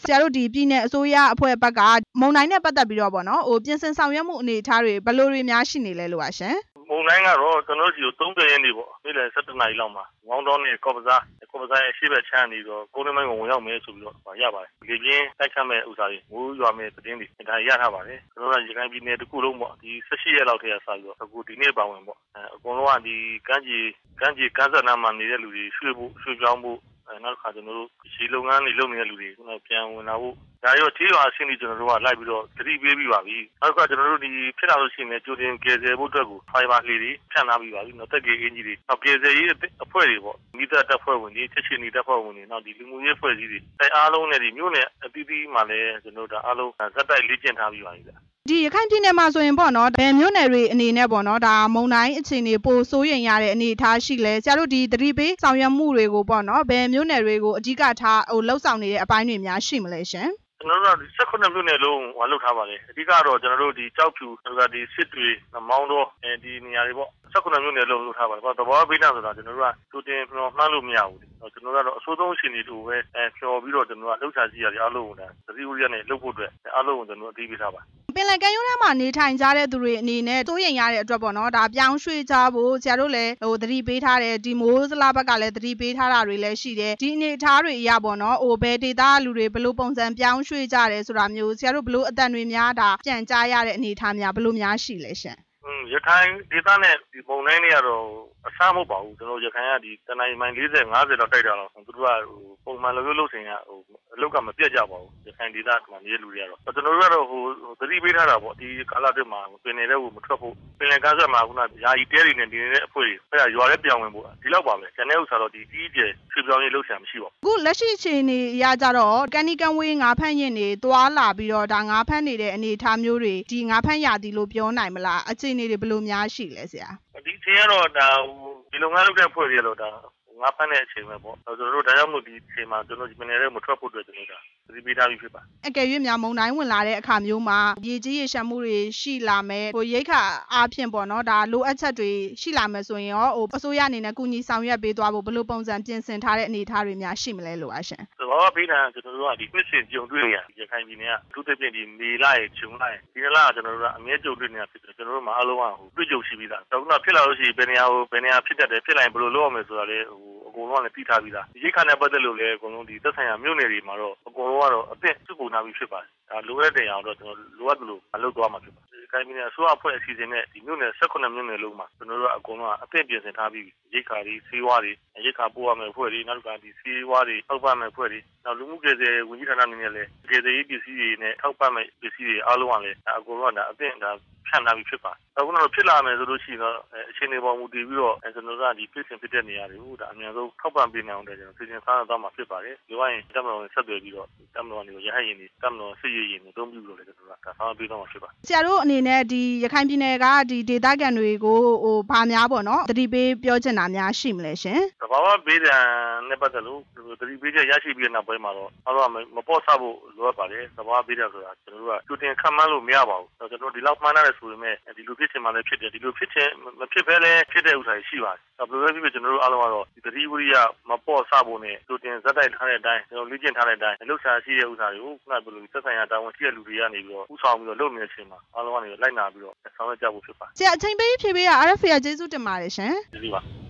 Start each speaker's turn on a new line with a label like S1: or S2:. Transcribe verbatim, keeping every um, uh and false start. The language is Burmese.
S1: ဆရာတို့ဒီပြည်နယ်အစိုးရအဖွဲ့ဘက်ကမုန်တိုင်းနဲ့ပတ်သက်ပြီးတော့ပေါ့နော်ဟိုပြင်ဆင်ဆောင်ရွက်မှုအနေအထားတွေဘယ်လိုတွေများရှိနေလဲလို့ပါရှင်
S2: မုန်တိုင်းကတော့ကျွန်တော်တို့သုံး၀ရက်နေ့ပေါ့နေ့လယ်၁၁နာရီလောက်မှာငေါင်းတောနဲ့ကော့ပစားကော့ပစားရဲ့အရှိဘက်ချမ်းနေတော့ကုန်းလမ်းမိုင်းကိုဝင်ရောက်မယ်ဆိုပြီးတော့ရပါတယ်လေပြင်းတိုက်ခတ်မဲ့ဥစားတွေမိုးရွာမဲ့သတင်းတွေဒါရထားပါတယ်ကျွန်တော်တို့ရခိုင်ပြည်နယ်တစ်ခုလုံးပေါ့ဒီ၁၈ရက်လောက်ထဲကစပြီးတော့အခုဒီနေ့ပါဝင်ပေါ့အကုန်လုံးကဒီကမ်းခြေကမ်းခြေကမ်းစပ်နားမှာနေတဲ့လူတွေရွှေ့ဖို့ရွှေ့ပြောင်းဖို့နောက်တစ်ခါကျွန်တော်တို့ဒီလုပ်ငန်းတွေလုပ်နေတဲ့လူတွေပြန်ဝင်လာဖို့ဒါရောခြေရွာအဆင့်ကြီးကျွန်တော်တို့ကလိုက်ပြီးတော့သတိပေးပြီးပါပြီနောက်ကကျွန်တော်တို့ဒီဖြစ်လာလို့ရှိရင်ကြိုတင်ကယ်ဆယ်ဖို့အတွက်ကိုဖိုင်ဘာလေးတွေဖြန့်ထားပြီးပါပြီနော်တက်ကယ်အင်ကြီးတွေနောက်ကယ်ဆယ်ရေးအဖွဲ့တွေပေါ့မိသားတပ်ဖွဲ့ဝင်တွေချက်ချင်းနေတပ်ဖွဲ့ဝင်တွေနောက်ဒီလူမှုရေးအဖွဲ့အစည်းတွေအဲအားလုံးနဲ့ဒီမြို့နယ်အသီးသီးမှာလည်းကျွန်တော်တို့ဒါအားလုံးဇက်တိုက်လေ့ကျင့်ထားပြီးပါပြီဗျ
S1: ဒီရခိုင်ပြည်နယ်မှာဆိုရင်ပေါ့နော်ဗယ်မြို့နယ်တွေအနေနဲ့ပေါ့နော်ဒါမုံတိုင်းအခြေအနေပိုစိုးရိမ်ရတဲ့အနေအထားရှိလဲဆရာတို့ဒီသတိပေးဆောင်ရွက်မှုတွေကိုပေါ့နော်ဗယ်မြို့နယ်တွေကိုအဓိကထားဟိုလှုပ်ဆောင်နေတဲ့အပိုင်းတွေများရှိမလဲရှင်
S2: ကျွန်တော်တို့က၁၈မြို့နယ်လုံးဟောလုပ်ထားပါတယ်အဓိကတော့ကျွန်တော်တို့ဒီကြောက်ဖြူဆိုတာဒီစစ်တွေမောင်းတော့အဲဒီနေရာတွေပေါ့၁၈မြို့နယ်လုံးလုပ်ထားပါတယ်။သဘောဘေးနာဆိုတာကျွန်တော်တို့ကတူတင်မှန်းလို့မရဘူး။ကျွန်တော်တို့ကတော့အဆိုးဆုံးအခြေအနေတူပဲအဲဖြော်ပြီးတော့ကျွန်တော်ကလှုပ်ရှားကြည့်ရတယ်အားလုံးကိုဒါသတိဝိရိယနဲ့လုပ်ဖို့အတွက်အားလုံးကိုကျွန်တော်အသိပေးထားပါ
S1: ပင်လယ်ကမ်းရိုးတန်းမှာနေထိုင်ကြတဲ့သူတွေအနေနဲ့စိုးရိမ်ရတဲ့အတွက်ပေါ့နော်ဒါပြောင်းရွှေ့ကြဖို့ဆရာတို့လည်းဟိုသတိပေးထားတယ်ဒီမိုးစလာဘက်ကလည်းသတိပေးထားတာတွေလည်းရှိတယ်ဒီအနေအထားတွေအရပေါ့နော်ဟိုဘယ်ဒေသလူတွေဘလို့ပုံစံပြောင်းရွှေ့ကြတယ်ဆိုတာမျိုးဆရာတို့ဘလို့အတန်တွေများဒါပြန်ကြားရတဲ့အနေအထားများဘလို့များရှိလဲရှင်
S2: ရခိုင်ဒေသနဲ့ဒီပုံတိုင်းတွေကတော့အဆမဟုတ်ပါဘူးကျွန်တော်ရခိုင်ကဒီတနင်္လာမိုင်၄၀ ၅၀လောက်တိုက်တာတော့သူတို့ကဟိုပုံမှန်လိုမျိုးလုပ်စင်ရဟိုအလောက်ကမပြတ်ကြပါဘူးရခိုင်ဒေသမှာနေတဲ့လူတွေကတော့ကျွန်တော်တို့ကတော့ဟိုသတိပေးထားတာပေါ့ဒီကာလအတွင်းမှာပင်နေတဲ့ဟိုမထွက်ဖို့ပင်လယ်ကမ်းစပ်မှာခုနယာယီတဲတွေနဲ့ဒီနေတဲ့အဖွဲ့တွေအဲ့ဒါရွာထဲပြောင်းဝင်ဖို့ဒီလောက်ပါပဲကျန်တဲ့ဥစ္စာတော့ဒီကြီးကျယ်ရွှေ့ပြောင်းရေးလုပ်ဆရာမရှိပါဘူး
S1: အခုလက်ရှိအခြေအနေရကြတော့ကန်နီကန်ဝေးငါးဖမ်းရင်တွေတွာလာပြီးတော့ဒါငါးဖမ်းနေတဲ့အနေအထားမျိုးတွေဒီငါးဖမ်းရာသီလို့ပြောနိုင်မလားအခြေအနေတွေဘယ်လိုများရှိလဲဆရာ
S2: ဒီအချိန်ကတော့ဒါဒီလုပ်ငန်းလုပ်တဲ့ဖွဲ့တွေလို့ဒါငါးဖမ်းတဲ့အချိန်ပဲပေါ့ကျွန်တော်တို့ဒါကြောင့်မို့ဒီအချိန်မှာကျွန်တော်ဒီမနေ့တည်းမထွက်ဖို့အတွက်ကျွန်တော်ဒါသတိပေးထားပြီးဖြစ်ပါ
S1: အကယ်၍များမုံတိုင်းဝင်လာတဲ့အခါမျိုးမှာရေကြီးရေရှမ်းမှုတွေရှိလာမယ်ဟိုရိတ်ခါအားဖြင့်ပေါ့နော်ဒါလိုအပ်ချက်တွေရှိလာမယ်ဆိုရင်ရောဟိုအစိုးရအနေနဲ့ကုညီဆောင်ရွက်ပေးသွားဖို့ဘယ်လိုပုံစံပြင်ဆင်ထားတဲ့အနေအထားတွေများရှိမလဲလို့ပါရှင်
S2: သဘောပေးတာကျွန်တော်တို့ကဒီနှစ်စဉ်ကြုံတွေ့ရရခိုင်ပြည်နယ်ကသူတစ်ပြည့်ဒီနေလိုက်ဂျုံလိုက်ဒီလကကျွန်တော်တို့ကအမြဲကြုံတွေ့နေတာဖြစ်တယ်ကျွန်တော်တို့မှာအားလုံးကဟိုတွေ့ကြုံရှိပြီးသားတော့ခုနဖြစ်လာလို့ရှိရင်ဘယ်နေရာဟိုဘယ်နေရာဖြစ်တတ်တယ်ဖြစ်လိုက်ဘယ်လိုလုပ်ရမလဲဆိုတာလေဟိုအကုန်လုံးကလည်းသိထားပြီးသားဒီရိတ်ခါနဲ့ပတ်သက်လို့လည်းအကုန်လုံးဒီသက်ဆိုင်ရာမြို့နယ်တွေမှာတော့အကုန်လုံးကတော့အသင့်စုပုံနာပြီးဖြစ်ပါတယ်ဒါလိုရတဲ့အောင်တော့ကျွန်တော်လိုအပ်တယ်လို့မလုပ်သွားမှာဖြစ်ပါတယ်ခိုင်ပြည်နယ်အစိုးရအဖွဲ့အစည်းအစဉ်နဲ့ဒီမြို့နယ်၁၈မြို့နယ်လုံးမှာကျွန်တော်တို့ကအကုန်လုံးအသင့်ပြင်ဆင်ထားပြီးရိတ်ခါတွေဆေးဝါးတွေရိတ်ခါပို့ရမယ်အဖွဲ့တွေနောက်ကဒီဆေးဝါးတွေထောက်ပံ့မယ်အဖွဲ့တွေနောက်လူမှုကယ်ဆယ်ဝန်ကြီးဌာနအနေနဲ့လည်းကယ်ဆယ်ရေးပစ္စည်းတွေနဲ့ထောက်ပံ့မယ်ပစ္စည်းတွေအားလုံးကလည်းအကုန်လုံးကဒါအသင့်ဒါဖြန့်ထားပြီးဖြစ်ပါတယ်အခုတော့ဖြစ်လာမယ်ဆိုလို့ရှိရင်တော့အခြေအနေပေါ်မူတည်ပြီးတော့ကျွန်တော်တို့ကဒီပြည်စင်ဖြစ်တဲ့နေရာတွေကိုဒါအများဆုံးထောက်ပံ့ပေးနိုင်အောင်ကျွန်တော်ပြည်စင်စားသွားမှာဖြစ်ပါတယ်ဒီဝိုင်းတက်မတော်ဆက်သွယ်ပြီးတော့တက်မတော်တွေကိုရဟရင်တွေတက်မတော်စစ်ရေးရင်တွေတုံးပြီးလို့လည်းကျွန်တော်တို့ကဒါဆောင်ပေးတော့မှာဖြစ်ပါတယ်
S1: ဆရာတို့အနေနဲ့ဒီရခိုင်ပြည်နယ်ကဒီဒေသခံတွေကိုဟိုဗာများပေါ့နော်တတိပေးပြောချင်တာများရှိမလဲရှင်
S2: သဘာဝဘေးဒဏ်နဲ့ပတ်သက်လို့တတိပေးချက်ရရှိပြီးတဲ့နောက်ပိုင်းမှာတော့အားလုံးမပေါ့ဆဖို့လိုအပ်ပါတယ်သဘာဝဘေးဒဏ်ဆိုတာကျွန်တော်တို့ကကြိုတင်ခံမှန်းလို့မရပါဘူးကျွန်တော်တို့ဒီလောက်မှန်းရတယ်ဆိုပေမဲ့ဒီလိုဖြစ်ချင်မှလည်းဖြစ်တယ်ဒီလိုဖြစ်ချင်မဖြစ်ဘဲလည်းဖြစ်တဲ့ဥစ္စာရှိပါတယ်ဘယ်လိုပဲဖြစ်ဖြစ်ကျွန်တော်တို့အားလုံးကတော့ဒီတတိဝိရိယမပေါ့ဆဖို့နဲ့ကြိုတင်ဇက်တိုက်ထားတဲ့အတိုင်းကျွန်တော်လေ့ကျင့်ထားတဲ့အတိုင်းလှုပ်ရှားရှိတဲ့ဥစ္စာတွေကိုခုနကဘယ်လိုသက်ဆိုင်ရာတာဝန်ရှိတဲ့လူတွေကနေပြီးတော့ဥဆောင်ပြီးတော့လုပ်နေတဲ့အချိန်မှာအားလုံးကနေလိုက်နာပြီးတော့ဆောင်ရွက်ကြဖို့ဖြစ်ပါတယ်
S1: ဆရာအချိန်ပေးဖြည့်ပေးရ R F A ကျေးဇူးတင်ပါတယ်ရှင်
S2: ကျေးဇူးပါ